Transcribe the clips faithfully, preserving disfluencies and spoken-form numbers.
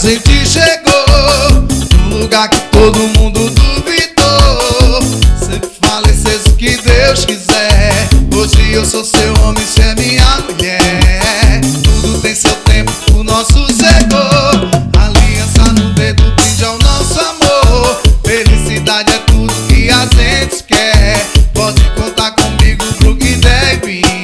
gente chegou num lugar que todo mundo duvidou. Sempre falei, seja o que Deus quiser. Hoje eu sou seu homem, você é minha mulher. Tudo tem seu tempo, o nosso chegou. Aliança no dedo brinde ao nosso amor. Felicidade é tudo que a gente quer. Pode contar comigo pro que der e vier.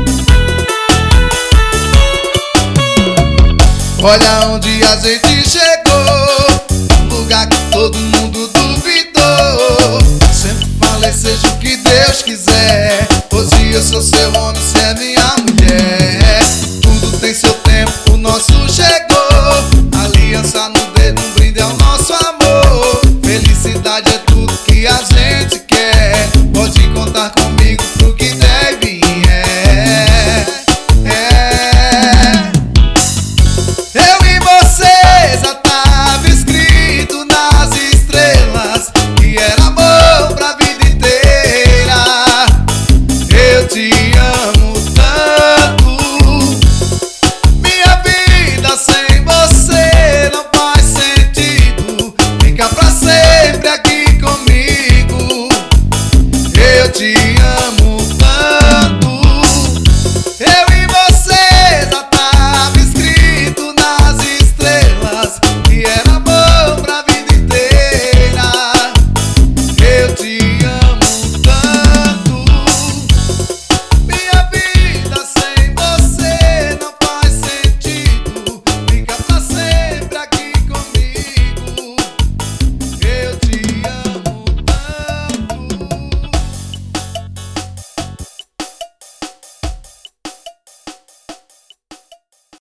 Olha onde a gente chegou.